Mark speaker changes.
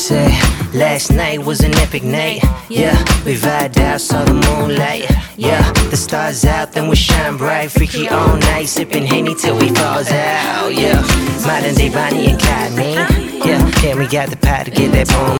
Speaker 1: say, last night was an epic night. Yeah, we vibed out, saw the moonlight. Yeah, the stars out, then we shine bright. Freaky all night, sipping Henny till we falls out. Yeah, modern day Bonnie and Clyde, man. Yeah, and we got the pot to get that boom.